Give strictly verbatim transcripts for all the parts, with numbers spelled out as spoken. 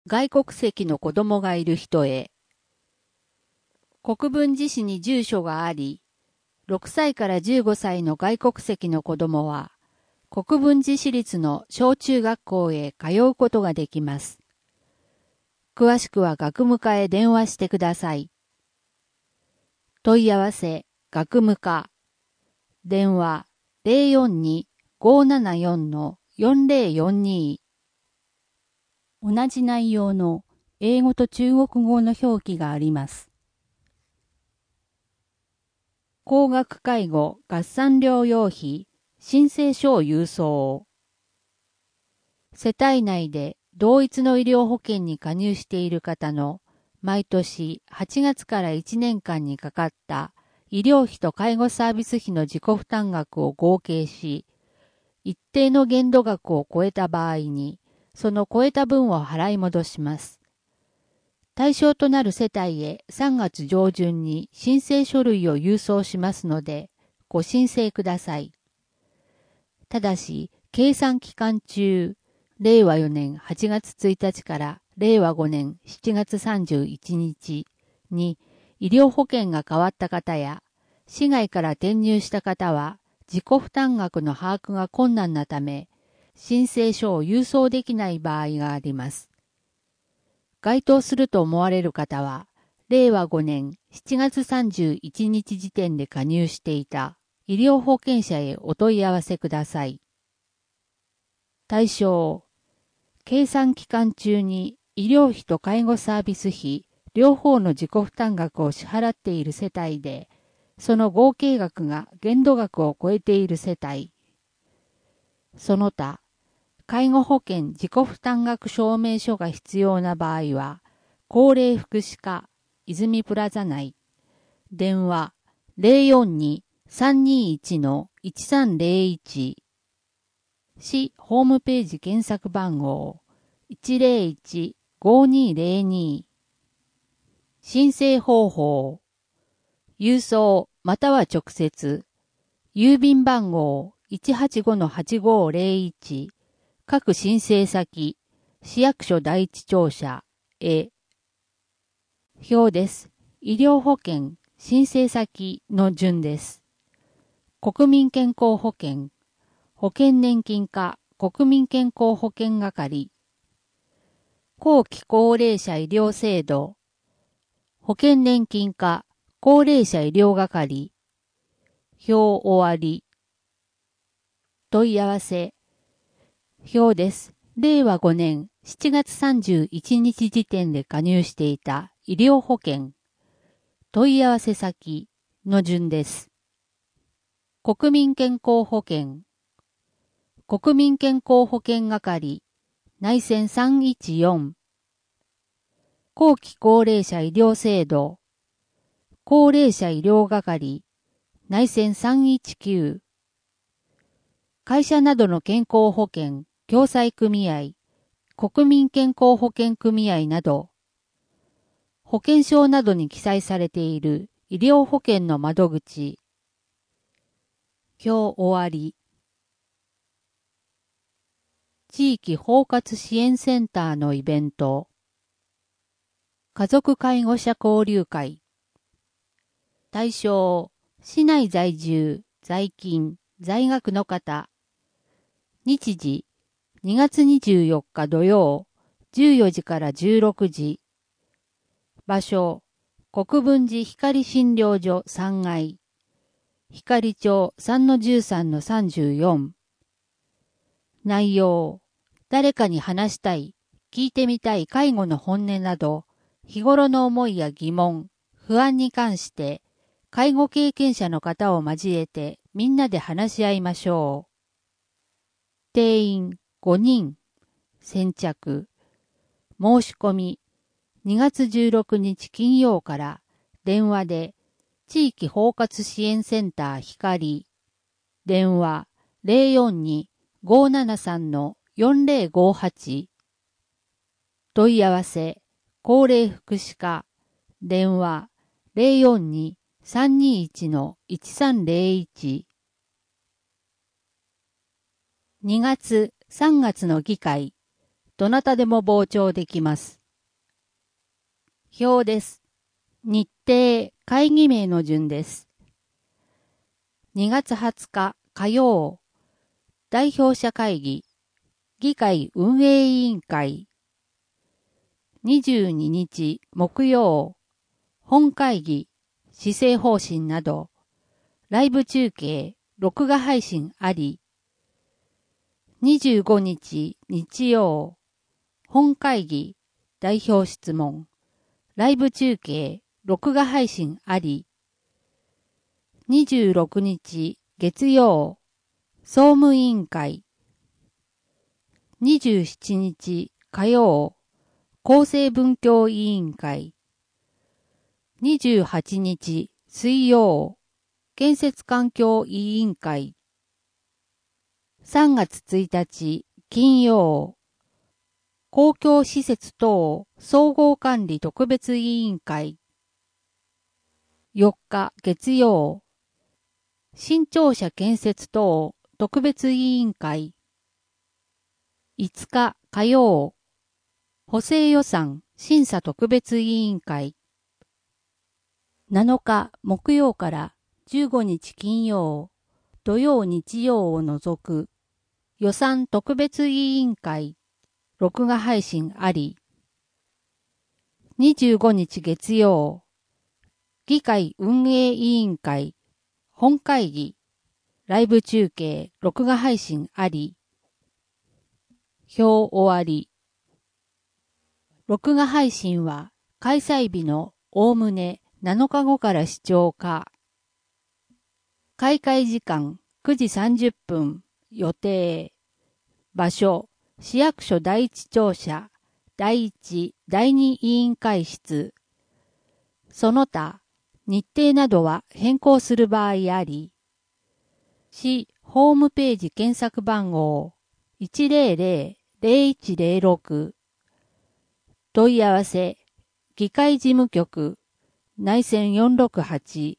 外国籍の子供がいる人へ。国分寺市に住所があり、ろくさいからじゅうごさいの外国籍の子供は、国分寺市立の小中学校へ通うことができます。詳しくは学務課へ電話してください。問い合わせ、学務課。電話 ゼロよんに ごーななよん よんゼロよんに。同じ内容の英語と中国語の表記があります。高額介護合算療養費申請書を郵送。世帯内で同一の医療保険に加入している方の毎年はちがつからいちねんかんにかかった医療費と介護サービス費の自己負担額を合計し、一定の限度額を超えた場合に、その超えた分を払い戻します。対象となる世帯へさんがつ上旬に申請書類を郵送しますので、ご申請ください。ただし、計算期間中、れいわよねんはちがつついたちかられいわごねんしちがつさんじゅういちにちに医療保険が変わった方や、市外から転入した方は、自己負担額の把握が困難なため、申請書を郵送できない場合があります。該当すると思われる方は、れいわごねんしちがつさんじゅういちにち時点で加入していた医療保険者へお問い合わせください。対象、計算期間中に医療費と介護サービス費、両方の自己負担額を支払っている世帯で、その合計額が限度額を超えている世帯。その他、介護保険自己負担額証明書が必要な場合は、高齢福祉課、泉プラザ内、電話 ゼロよんに さんにいち いちさんゼロいち、市ホームページ検索番号 いちゼロいち ごにゼロに。申請方法、郵送または直接、郵便番号 いちはちごのはちごゼロいち、各申請先、市役所第一庁舎へ。表です。医療保険、申請先の順です。国民健康保険、保険年金課、国民健康保険係、後期高齢者医療制度、保険年金課、高齢者医療係、表終わり。問い合わせ。表です。れいわごねんしちがつさんじゅういちにち時点で加入していた医療保険。問い合わせ先の順です。国民健康保険。国民健康保険係、内線さんいちよん。後期高齢者医療制度。高齢者医療係、内線さんいちきゅう。会社などの健康保険、共済組合、国民健康保険組合など、保険証などに記載されている医療保険の窓口。今日終わり。地域包括支援センターのイベント。家族介護者交流会。対象、市内在住、在勤、在学の方。日時、にがつにじゅうよっか土曜、じゅうよじからじゅうろくじ。場所、国分寺光診療所さんがい。光町 さんのじゅうさんのさんじゅうよん。内容、誰かに話したい、聞いてみたい介護の本音など、日頃の思いや疑問、不安に関して、介護経験者の方を交えてみんなで話し合いましょう。定員ごにん。先着。申し込み。にがつじゅうろくにち金曜から電話で地域包括支援センター光。電話 ゼロよんに ごーななさん よんゼロごはち。問い合わせ。高齢福祉課。電話 ゼロよんに さんにいち いちさんゼロいち。にがつ、さんがつの議会。 どなたでも傍聴できます。表です。日程、会議名の順です。にがつはつか火曜、代表者会議、議会運営委員会。にじゅうににち木曜、本会議、施政方針など、ライブ中継、録画配信あり。にじゅうごにち日曜、本会議、代表質問、ライブ中継、録画配信あり。にじゅうろくにち月曜、総務委員会。にじゅうしちにち火曜、厚生文教委員会。にじゅうはちにち水曜、建設環境委員会。さんがつついたち金曜、公共施設等総合管理特別委員会。よっか月曜、新庁舎建設等特別委員会。いつか火曜、補正予算審査特別委員会。なのか木曜からじゅうごにち金曜、土曜日曜を除く予算特別委員会、録画配信あり。にじゅうごにち月曜、議会運営委員会、本会議、ライブ中継、録画配信あり。表終わり。録画配信は開催日のおおむねなのかごから視聴可。開会時間くじさんじゅっぷん予定。場所、市役所第一庁舎、第一、第二委員会室。その他、日程などは変更する場合あり。市ホームページ検索番号 いちぜろぜろ ぜろいちぜろろく。問い合わせ、議会事務局、内線よんろくはち。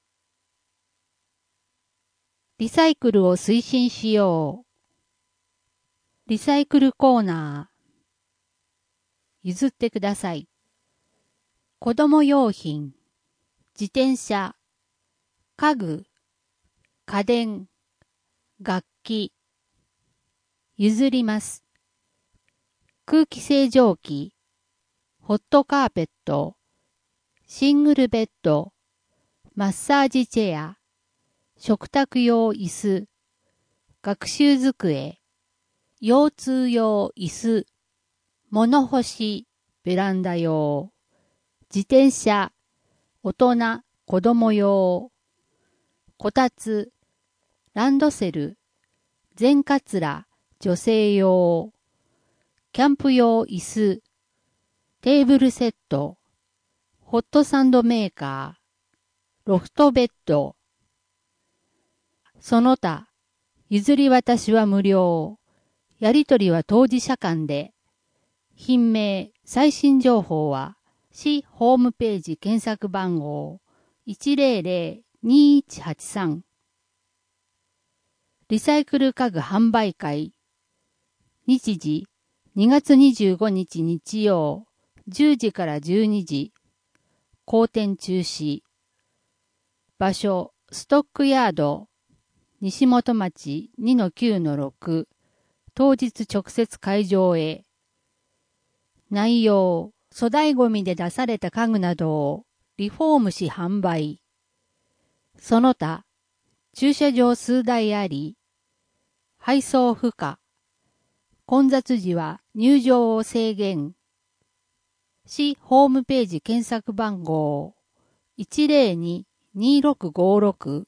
リサイクルを推進しよう。リサイクルコーナー。譲ってください。子供用品、自転車、家具、家電、楽器。譲ります。空気清浄機、ホットカーペット、シングルベッド、マッサージチェア、食卓用椅子、学習机、腰痛用椅子、物干し、ベランダ用、自転車、大人、子供用、こたつ、ランドセル、全カツラ、女性用、キャンプ用椅子、テーブルセット、ホットサンドメーカー、ロフトベッド。その他、譲り渡しは無料。やり取りは当事者間で。品名、最新情報は、市ホームページ検索番号 いちぜろぜろ にいちはちさん。リサイクル家具販売会。日時、にがつにじゅうごにち日曜、じゅうじからじゅうにじ。公展中止。場所、ストックヤード。西本町 にのきゅうのろく。当日直接会場へ。内容、粗大ゴミで出された家具などをリフォームし販売。その他、駐車場数台あり、配送不可。混雑時は入場を制限。市ホームページ検索番号 いちぜろに にろくごろく。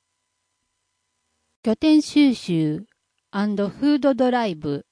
拠点収集&フードドライブ。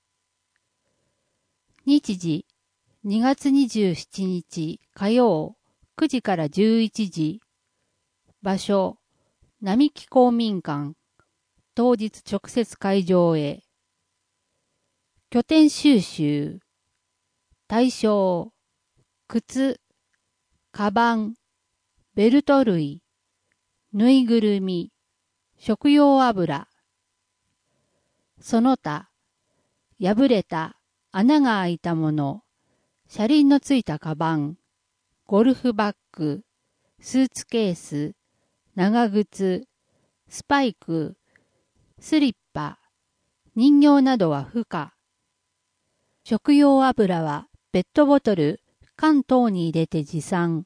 日時、にがつにじゅうしちにち火曜くじからじゅういちじ。場所、並木公民館。当日直接会場へ。拠点収集。対象、靴、カバン、ベルト類、ぬいぐるみ、食用油。その他、破れた、 穴が開いたもの、車輪のついたカバン、ゴルフバッグ、スーツケース、長靴、スパイク、スリッパ、人形などは不可。食用油はペットボトル、缶等に入れて持参。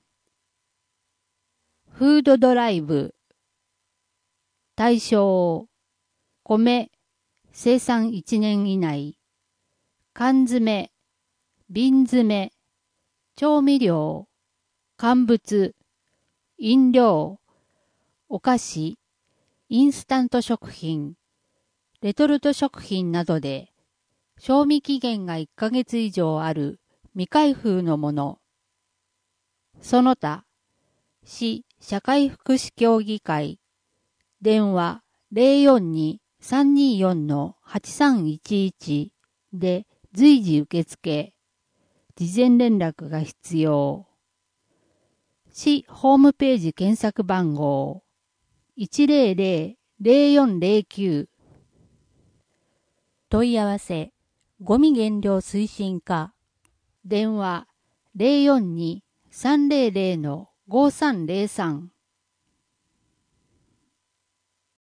フードドライブ。対象。米、生産いちねん以内。缶詰、瓶詰、調味料、乾物、飲料、お菓子、インスタント食品、レトルト食品などで、賞味期限がいっかげつ以上ある未開封のもの。その他、市社会福祉協議会、電話 ゼロよんに さんにーよん はちさんいちいち で随時受付、事前連絡が必要。市ホームページ検索番号 いちゼロゼロ ゼロよんゼロきゅう。問い合わせ、ゴミ減量推進課。電話 ゼロよんに さんゼロゼロ ごさんゼロさん。